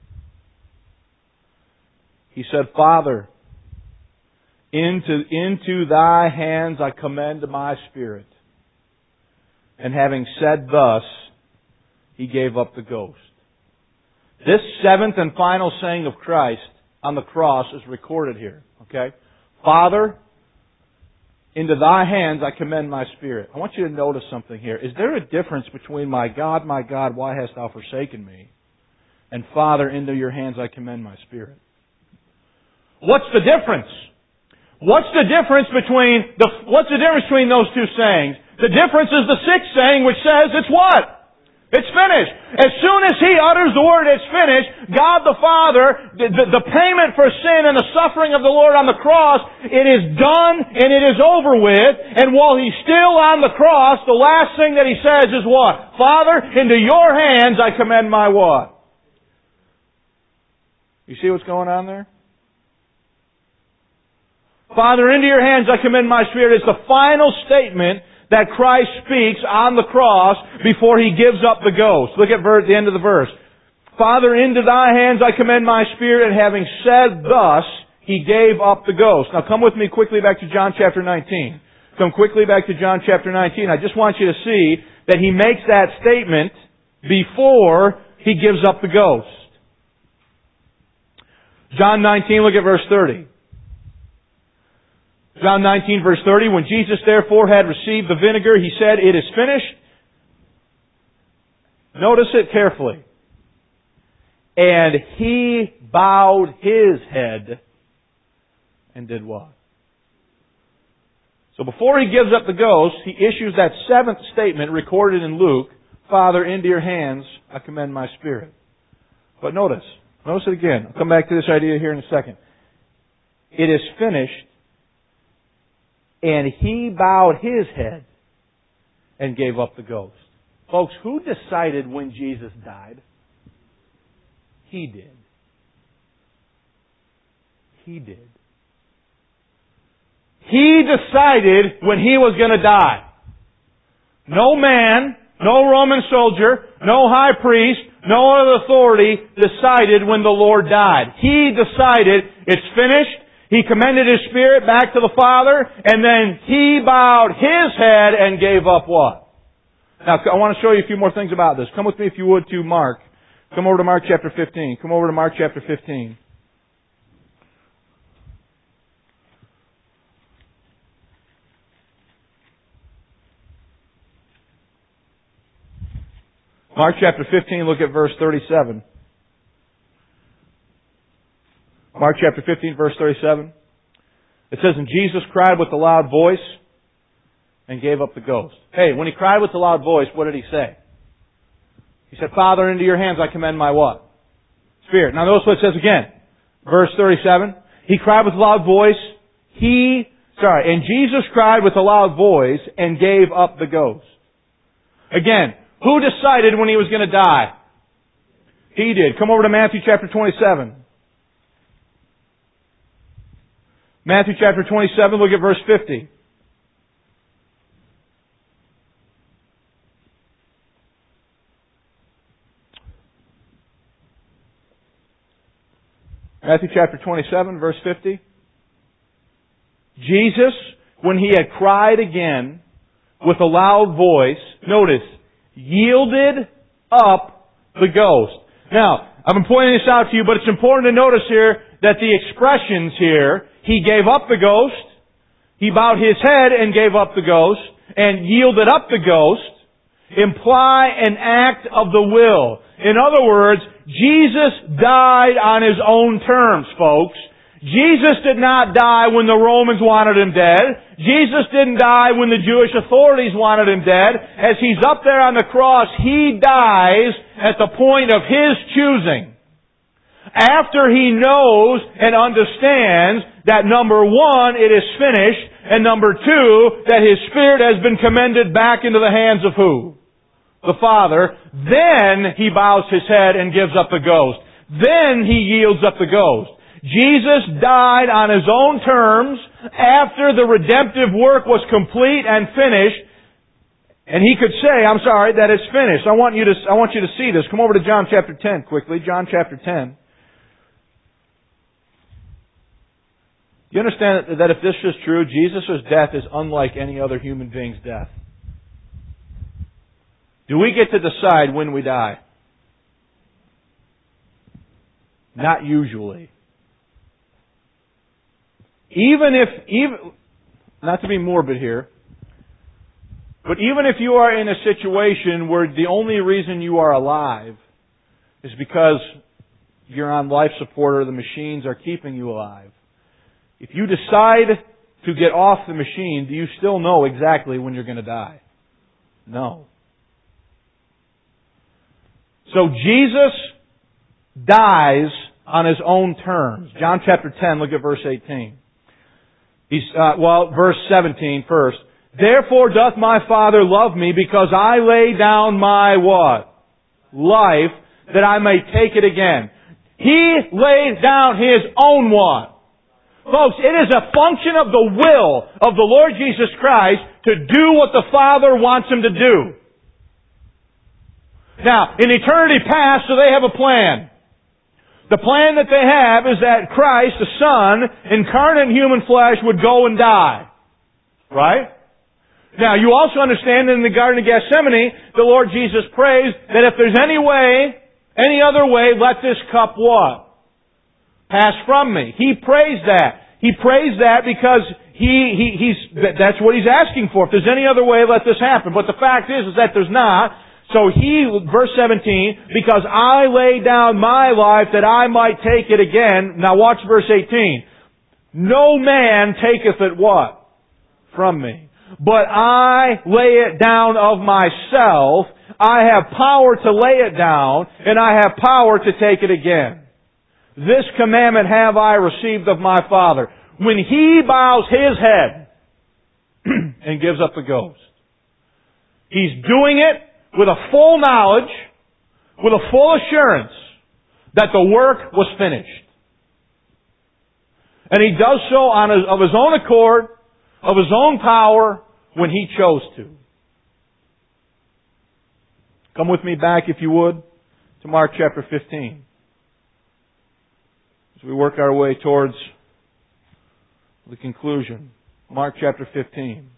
A: He said, Father, into, into Thy hands I commend my spirit. And having said thus, He gave up the ghost. This seventh and final saying of Christ on the cross is recorded here. Okay? Father, into Thy hands I commend my spirit. I want you to notice something here. Is there a difference between my God, my God, why hast Thou forsaken me? And Father, into Your hands I commend my spirit. What's the difference? What's the difference between the, what's the difference between those two sayings? The difference is the sixth saying which says it's what? It's finished. As soon as He utters the word, it's finished, God the Father, the, the, the payment for sin and the suffering of the Lord on the cross, it is done and it is over with. And while He's still on the cross, the last thing that He says is what? Father, into Your hands I commend my what? You see what's going on there? Father, into Your hands I commend my spirit. It's the final statement that Christ speaks on the cross before He gives up the ghost. Look at the end of the verse. Father, into Thy hands I commend my spirit, and having said thus, He gave up the ghost. Now come with me quickly back to John chapter nineteen. Come quickly back to John chapter nineteen. I just want you to see that He makes that statement before He gives up the ghost. John nineteen, look at verse thirty. John nineteen, verse thirty, when Jesus therefore had received the vinegar, He said, it is finished. Notice it carefully. And He bowed His head and did what? So before He gives up the ghost, He issues that seventh statement recorded in Luke, Father, into Your hands I commend my spirit. But notice, notice it again. I'll come back to this idea here in a second. It is finished. And He bowed His head and gave up the ghost. Folks, who decided when Jesus died? He did. He did. He decided when He was going to die. No man, no Roman soldier, no high priest, no other authority decided when the Lord died. He decided it's finished. He commended His Spirit back to the Father, and then He bowed His head and gave up what? Now, I want to show you a few more things about this. Come with me, if you would, to Mark. Come over to Mark chapter fifteen. Come over to Mark chapter fifteen. Mark chapter fifteen, look at verse thirty-seven. Mark chapter fifteen, verse thirty-seven. It says, and Jesus cried with a loud voice and gave up the ghost. Hey, when He cried with a loud voice, what did He say? He said, Father, into your hands I commend my what? Spirit. Now notice what it says again. Verse thirty-seven. He cried with a loud voice. He, sorry, and Jesus cried with a loud voice and gave up the ghost. Again, who decided when He was going to die? He did. Come over to Matthew chapter twenty-seven. Matthew chapter twenty-seven, look at verse fifty. Matthew chapter twenty-seven, verse fifty. Jesus, when He had cried again with a loud voice, notice, yielded up the ghost. Now, I've been pointing this out to you, but it's important to notice here that the expressions here, He gave up the ghost, He bowed His head and gave up the ghost, and yielded up the ghost, imply an act of the will. In other words, Jesus died on His own terms, folks. Jesus did not die when the Romans wanted Him dead. Jesus didn't die when the Jewish authorities wanted Him dead. As He's up there on the cross, He dies at the point of His choosing. After He knows and understands that number one, it is finished, and number two, that His Spirit has been commended back into the hands of who? The Father. Then He bows His head and gives up the ghost. Then He yields up the ghost. Jesus died on His own terms after the redemptive work was complete and finished. And He could say, I'm sorry, that it's finished. I want you to, I want you to see this. Come over to John chapter ten quickly. John chapter ten. You understand that if this is true, Jesus' death is unlike any other human being's death. Do we get to decide when we die? Not usually. Even if, even, not to be morbid here, but even if you are in a situation where the only reason you are alive is because you're on life support or the machines are keeping you alive, if you decide to get off the machine, do you still know exactly when you're going to die? No. So Jesus dies on His own terms. John chapter ten, look at verse eighteen. He's, uh, well, verse seventeen first. Therefore doth my Father love me, because I lay down my what? Life, that I may take it again. He laid down His own what? Folks, it is a function of the will of the Lord Jesus Christ to do what the Father wants Him to do. Now, in eternity past, so they have a plan. The plan that they have is that Christ, the Son, incarnate in human flesh, would go and die. Right? Now, you also understand that in the Garden of Gethsemane, the Lord Jesus prays that if there's any way, any other way, let this cup what? Pass from me. He prays that. He prays that because he, he, he's, that's what He's asking for. If there's any other way, let this happen. But the fact is, is that there's not. So He, verse seventeen, because I lay down my life that I might take it again. Now watch verse eighteen. No man taketh it what? From me. But I lay it down of myself. I have power to lay it down, and I have power to take it again. This commandment have I received of my Father. When He bows His head and gives up the ghost, He's doing it with a full knowledge, with a full assurance that the work was finished. And He does so on his, of His own accord, of His own power, when He chose to. Come with me back, if you would, to Mark chapter fifteen. As we work our way towards The conclusion. Mark chapter fifteen.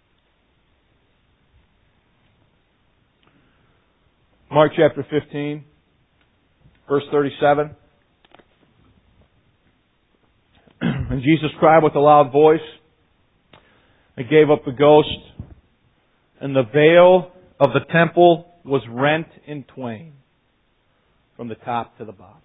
A: Mark chapter fifteen, verse thirty-seven. And Jesus cried with a loud voice and gave up the ghost, and the veil of the temple was rent in twain from the top to the bottom.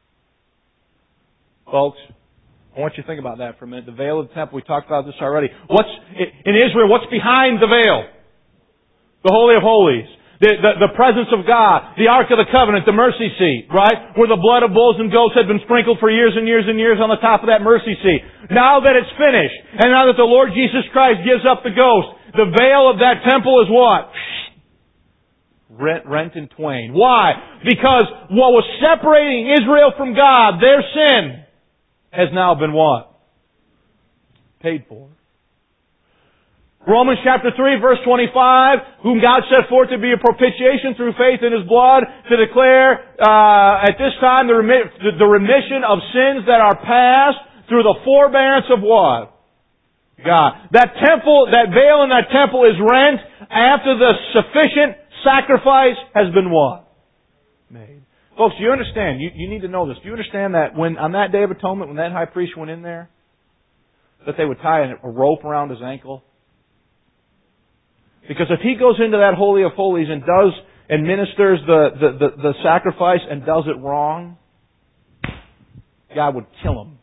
A: Folks, I want you to think about that for a minute. The veil of the temple, we talked about this already. What's in Israel, what's behind the veil? The Holy of Holies. The, the, the presence of God, the Ark of the Covenant, the mercy seat, right? Where the blood of bulls and goats had been sprinkled for years and years and years on the top of that mercy seat. Now that it's finished, and now that the Lord Jesus Christ gives up the ghost, the veil of that temple is what? Rent, rent in twain. Why? Because what was separating Israel from God, their sin, has now been what? Paid for. Romans chapter three, verse twenty-five, whom God set forth to be a propitiation through faith in His blood, to declare uh, at this time the, remi- the remission of sins that are past through the forbearance of what? God. That temple, that veil in that temple is rent after the sufficient sacrifice has been what? Made. Folks, do you understand? You, you need to know this. Do you understand that when on that Day of Atonement, when that high priest went in there, that they would tie a rope around his ankle? Because if he goes into that Holy of Holies and does and ministers the, the, the, the sacrifice and does it wrong, God would kill him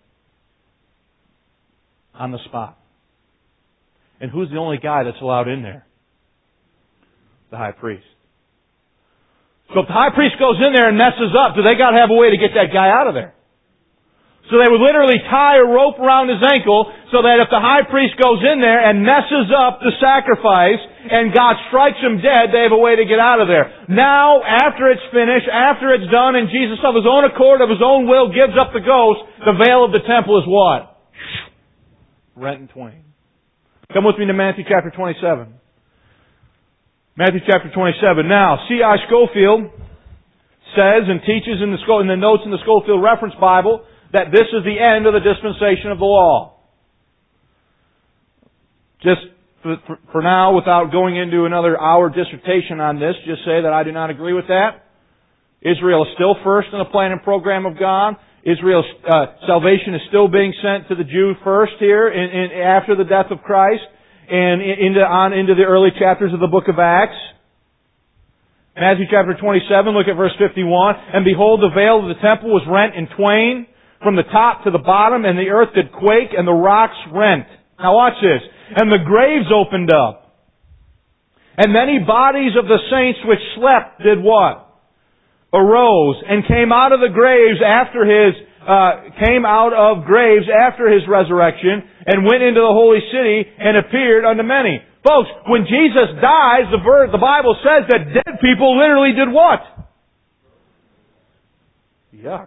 A: on the spot. And who's the only guy that's allowed in there? The high priest. So if the high priest goes in there and messes up, do they got to have a way to get that guy out of there? So they would literally tie a rope around his ankle so that if the high priest goes in there and messes up the sacrifice and God strikes him dead, they have a way to get out of there. Now, after it's finished, after it's done, and Jesus of His own accord, of His own will, gives up the ghost, the veil of the temple is what? Rent in twain. Come with me to Matthew chapter twenty-seven. Matthew chapter twenty-seven. Now, C I Scofield says and teaches in the, in the notes in the Scofield Reference Bible that this is the end of the dispensation of the law. Just for, for, for now, without going into another hour dissertation on this, just say that I do not agree with that. Israel is still first in the plan and program of God. Israel's uh, salvation is still being sent to the Jew first here in, in, after the death of Christ and into, on into the early chapters of the book of Acts. Matthew chapter twenty-seven, look at verse fifty-one. And behold, the veil of the temple was rent in twain from the top to the bottom, and the earth did quake, and the rocks rent. Now watch this. And the graves opened up. And many bodies of the saints which slept did what? Arose, and came out of the graves after His, uh, came out of graves after His resurrection, and went into the holy city, and appeared unto many. Folks, when Jesus dies, the, ver- the Bible says that dead people literally did what? Yuck.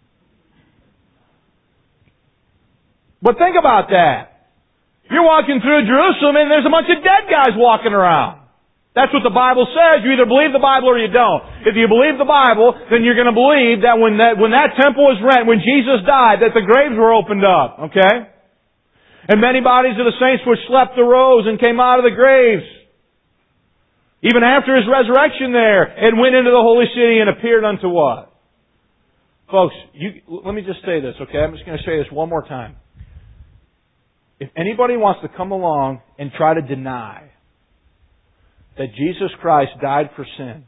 A: But think about that. You're walking through Jerusalem and there's a bunch of dead guys walking around. That's what the Bible says. You either believe the Bible or you don't. If you believe the Bible, then you're going to believe that when that, when that temple was rent, when Jesus died, that the graves were opened up. Okay? And many bodies of the saints which slept arose and came out of the graves. Even after His resurrection there, and went into the holy city and appeared unto what? Folks, you, let me just say this, okay? I'm just going to say this one more time. If anybody wants to come along and try to deny that Jesus Christ died for sin,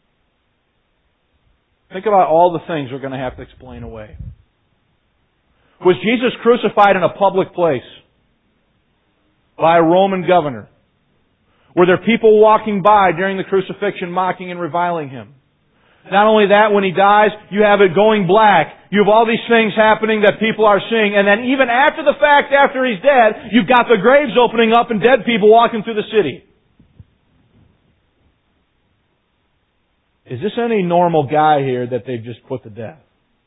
A: think about all the things we're going to have to explain away. Was Jesus crucified in a public place by a Roman governor? Were there people walking by during the crucifixion mocking and reviling Him? Not only that, when He dies, you have it going black. You have all these things happening that people are seeing. And then even after the fact, after He's dead, you've got the graves opening up and dead people walking through the city. Is this any normal guy here that they've just put to death?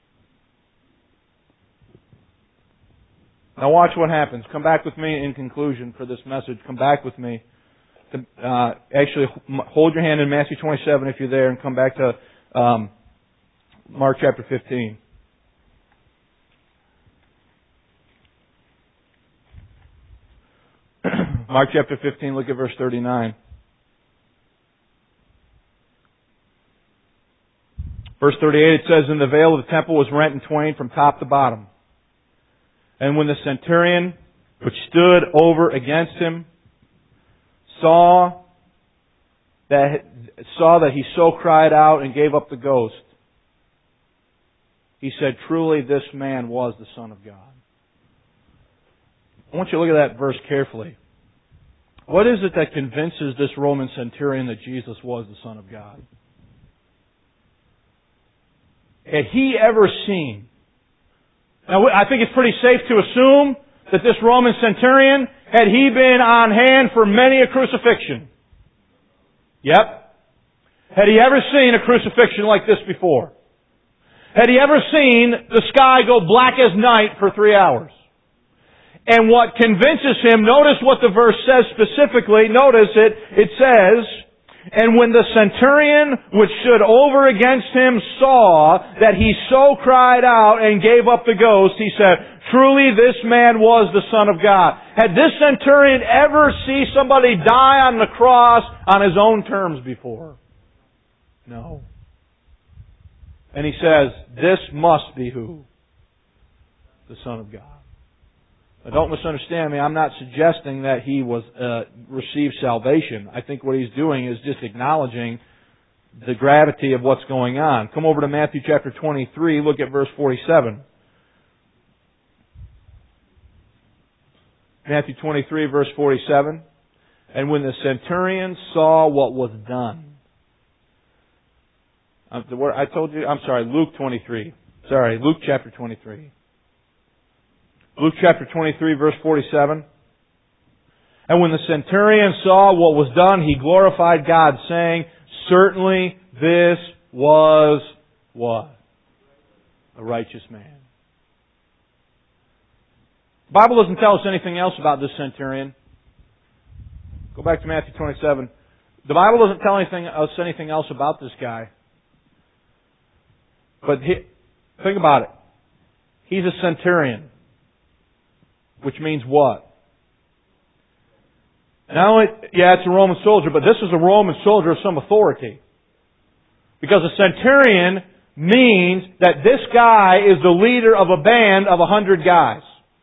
A: Now watch what happens. Come back with me in conclusion for this message. Come back with me. To, uh, actually, hold your hand in Matthew twenty-seven if you're there and come back to um, Mark chapter fifteen. Mark chapter fifteen, look at verse thirty-nine. Verse thirty-eight, it says, "And the veil of the temple was rent in twain from top to bottom. And when the centurion, which stood over against him, saw that, saw that he so cried out and gave up the ghost, he said, Truly this man was the Son of God." I want you to look at that verse carefully. What is it that convinces this Roman centurion that Jesus was the Son of God? Had he ever seen? Now, I think it's pretty safe to assume that this Roman centurion, had he been on hand for many a crucifixion? Yep. Had he ever seen a crucifixion like this before? Had he ever seen the sky go black as night for three hours? And what convinces him, notice what the verse says specifically, notice it, it says, "And when the centurion which stood over against him saw that he so cried out and gave up the ghost, he said, Truly this man was the Son of God." Had this centurion ever seen somebody die on the cross on his own terms before? No. And he says, this must be who? The Son of God. Now don't misunderstand me. I'm not suggesting that he was uh, received salvation. I think what he's doing is just acknowledging the gravity of what's going on. Come over to Matthew chapter twenty-three. Look at verse forty-seven. Matthew twenty-three, verse forty-seven. "And when the centurion saw what was done." I told you, I'm sorry, Luke twenty-three. Sorry, Luke chapter twenty-three. Luke chapter twenty-three, verse forty-seven. "And when the centurion saw what was done, he glorified God, saying, Certainly this was what? A righteous man." The Bible doesn't tell us anything else about this centurion. Go back to Matthew twenty-seven. The Bible doesn't tell anything, us anything else about this guy. But he, think about it. He's a centurion. Which means what? Not only, yeah, it's a Roman soldier, but this is a Roman soldier of some authority. Because a centurion means that this guy is the leader of a band of a hundred guys.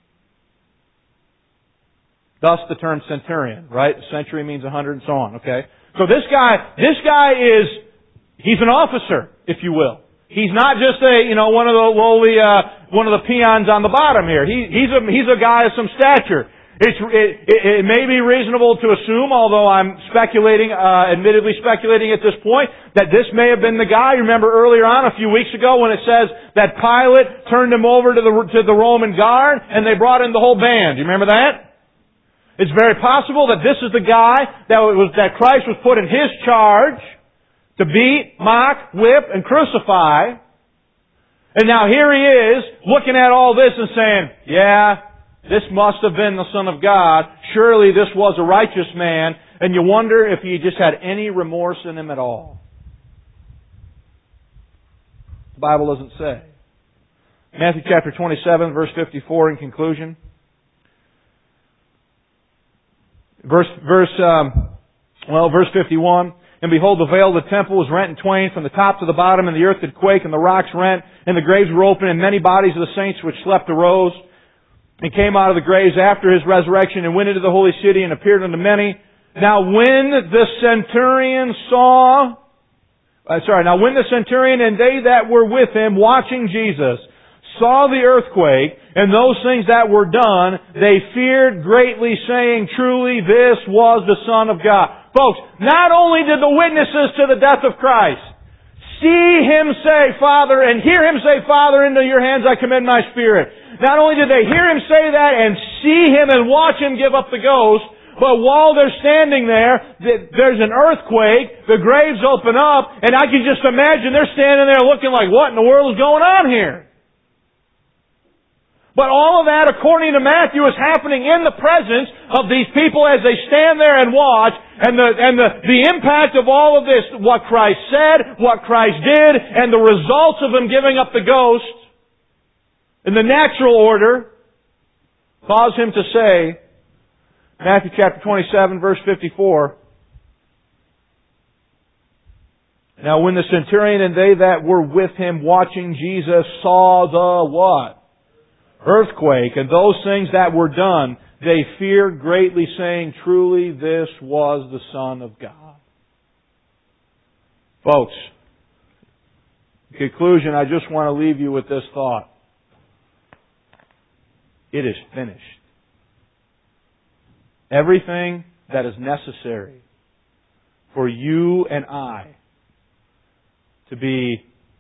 A: Thus the term centurion, right? A century means a hundred and so on, okay? So this guy, this guy is, he's an officer, if you will. He's not just a, you know, one of the lowly, uh, one of the peons on the bottom here. He, he's a, he's a guy of some stature. It's, it, it, it may be reasonable to assume, although I'm speculating, uh, admittedly speculating at this point, that this may have been the guy. You remember earlier on, a few weeks ago, when it says that Pilate turned him over to the, to the Roman guard, and they brought in the whole band. Do you remember that? It's very possible that this is the guy that was, that Christ was put in his charge to beat, mock, whip, and crucify. And now here he is, looking at all this and saying, yeah, this must have been the Son of God. Surely this was a righteous man. And you wonder if he just had any remorse in him at all. The Bible doesn't say. Matthew chapter twenty-seven, verse fifty-four in conclusion. Verse, verse, um, well, verse fifty-one. "And behold, the veil of the temple was rent in twain from the top to the bottom, and the earth did quake, and the rocks rent, and the graves were opened, and many bodies of the saints which slept arose, and came out of the graves after his resurrection, and went into the holy city, and appeared unto many. Now when the centurion saw, uh, sorry, now when the centurion and they that were with him watching Jesus saw the earthquake, and those things that were done, they feared greatly, saying, Truly this was the Son of God." Folks, not only did the witnesses to the death of Christ see Him say, Father, and hear Him say, Father, into your hands I commend my spirit. Not only did they hear Him say that and see Him and watch Him give up the ghost, but while they're standing there, there's an earthquake, the graves open up, and I can just imagine they're standing there looking like, what in the world is going on here? But all of that, according to Matthew, is happening in the presence of these people as they stand there and watch. And the, and the, the impact of all of this, what Christ said, what Christ did, and the results of Him giving up the ghost, in the natural order, cause Him to say Matthew chapter twenty-seven, verse fifty-four. Now when the centurion and they that were with him watching Jesus saw the what? Earthquake, and those things that were done, they feared greatly, saying, truly this was the Son of God. Folks, in conclusion, I just want to leave you with this thought. It is finished. Everything that is necessary for you and I to be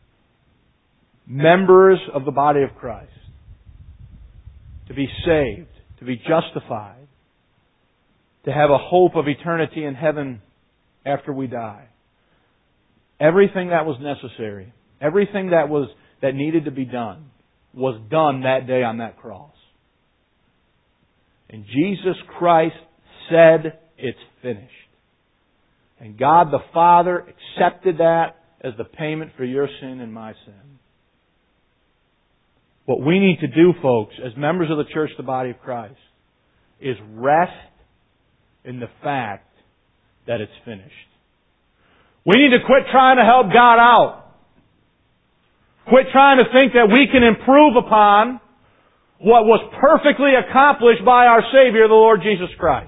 A: members of the body of Christ, to be saved, to be justified, to have a hope of eternity in heaven after we die. Everything that was necessary, everything that was that needed to be done, was done that day on that cross. And Jesus Christ said, it's finished. And God the Father accepted that as the payment for your sin and my sin. What we need to do, folks, as members of the church, the body of Christ, is rest in the fact that it's finished. We need to quit trying to help God out. Quit trying to think that we can improve upon what was perfectly accomplished by our Savior, the Lord Jesus Christ.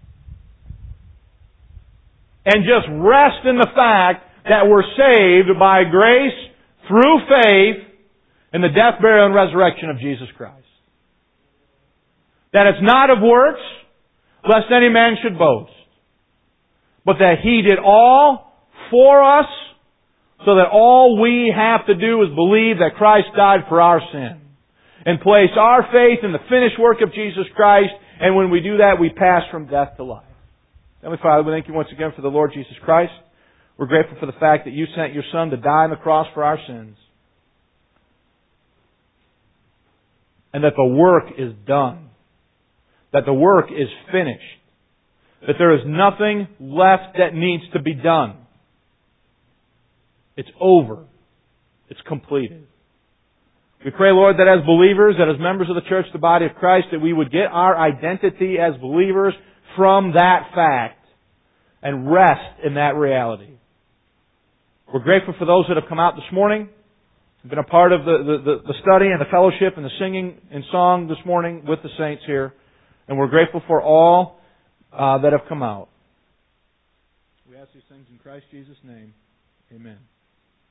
A: And just rest in the fact that we're saved by grace through faith in the death, burial, and resurrection of Jesus Christ. That it's not of works, lest any man should boast. But that He did all for us, so that all we have to do is believe that Christ died for our sin. And place our faith in the finished work of Jesus Christ, and when we do that, we pass from death to life. Heavenly Father, we thank You once again for the Lord Jesus Christ. We're grateful for the fact that You sent Your Son to die on the cross for our sins. And that the work is done. That the work is finished. That there is nothing left that needs to be done. It's over. It's completed. We pray, Lord, that as believers, that as members of the church, the body of Christ, that we would get our identity as believers from that fact and rest in that reality. We're grateful for those that have come out this morning, been a part of the, the, the study and the fellowship and the singing and song this morning with the saints here. And we're grateful for all uh, that have come out. We ask these things in Christ Jesus' name. Amen.